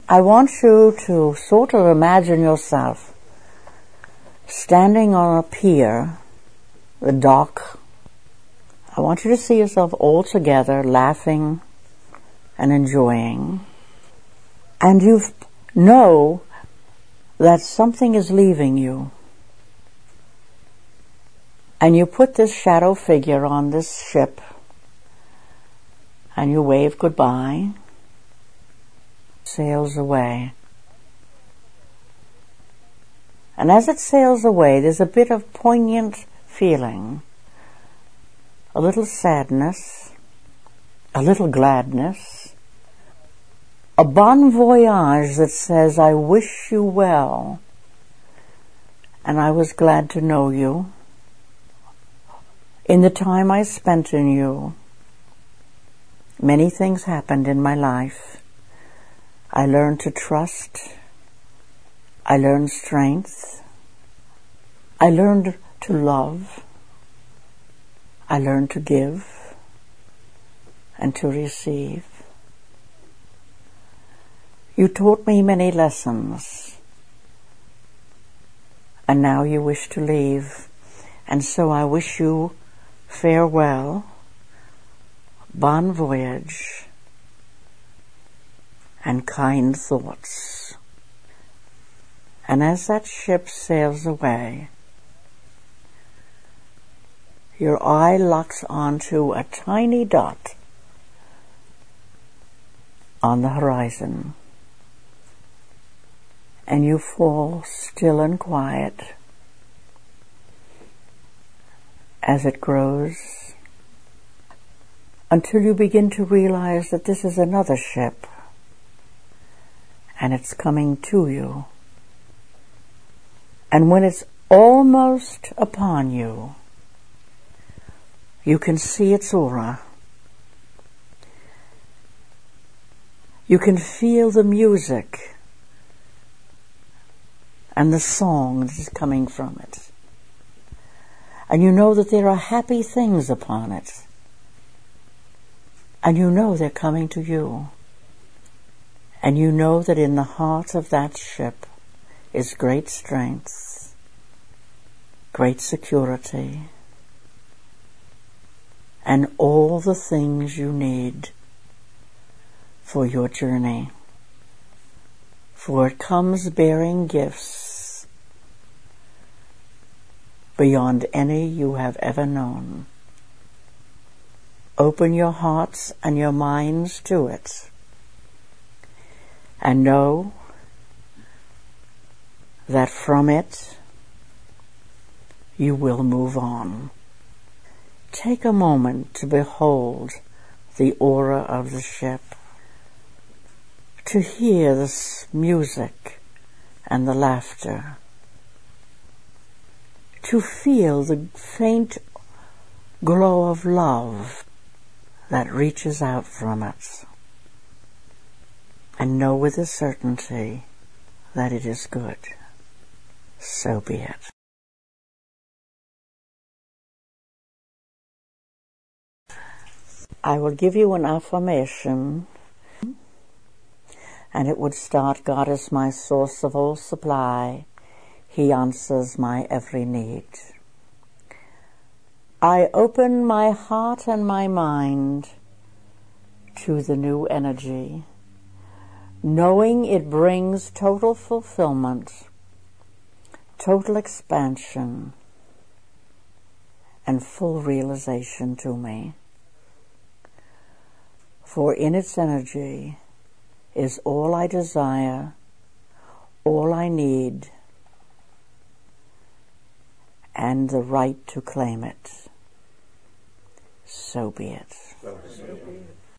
I want you to sort of imagine yourself standing on a pier, the dock. I want you to see yourself all together, laughing and enjoying. And you know that something is leaving you. And you put this shadow figure on this ship, and you wave goodbye, sails away. And as it sails away, there's a bit of poignant feeling, a little sadness, a little gladness, a bon voyage that says, I wish you well, and I was glad to know you. In the time I spent in you, many things happened in my life. I learned to trust. I learned strength. I learned to love. I learned to give and to receive. You taught me many lessons, and now you wish to leave, and so I wish you farewell, bon voyage, and kind thoughts. And as that ship sails away, your eye locks onto a tiny dot on the horizon, and you fall still and quiet as it grows, until you begin to realize that this is another ship, and it's coming to you. And when it's almost upon you, you can see its aura. You can feel the music and the song that is coming from it. And you know that there are happy things upon it. And you know they're coming to you. And you know that in the heart of that ship is great strength, great security, and all the things you need for your journey. For it comes bearing gifts beyond any you have ever known. Open your hearts and your minds to it, and know that from it you will move on. Take a moment to behold the aura of the ship, to hear the music and the laughter, to feel the faint glow of love that reaches out from it, and know with a certainty that it is good. So be it. I will give you an affirmation, and it would start, God is my source of all supply. He answers my every need. I open my heart and my mind to the new energy, knowing it brings total fulfillment, total expansion, and full realization to me. For in its energy is all I desire, all I need, and the right to claim it. So be it. So be it.